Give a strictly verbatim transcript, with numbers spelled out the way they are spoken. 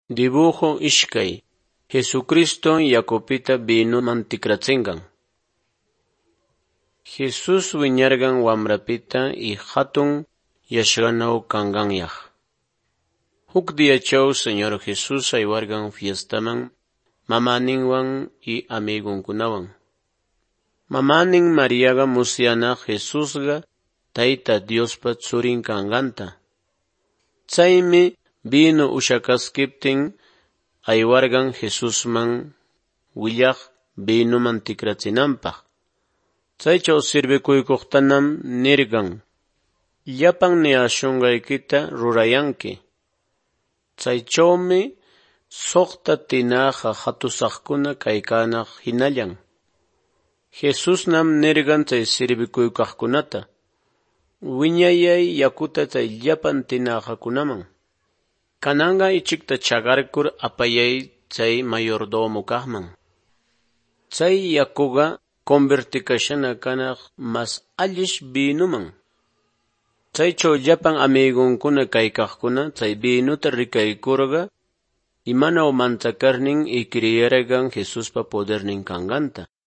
Dibujo ishkay. Jesucristo yakupita binuman tikrachinkan. Jesus wiñargan wamrapita y hatun yashkanaw kanganyaq. Huk diyachaw Señor Jesus aywargan fiestaman mamaninwan y amigunkunawan. Mamanin Mariaga musyana Jesusga Tayta Diospa tsurin kanganta. Chaymi vino ushakaskiptin aywargan Jesusman willaq binuman tikrachinanpaq. Chaychaw sirvikuykuqtanam nirgan, llapan niyashunqaykita rurayanki. Chaychawmi suqta tinaqa hatusaqkuna kaykanaq hinallan. Jesusnam nirgan chay sirvikuyqaqkunata, wiñayay yakuta chay llapan tinaqakunaman. Kananga ichikta chakarkur apayay chay mayordomo kaqman. Chay yakuga convertikashana kanaq mas allish binuman. Chaychaw llapan amigunkuna kaykaqkuna chay binuta rikaykurga imanaw manchakarnin y kriyargan Jesuspa podernin kanganta.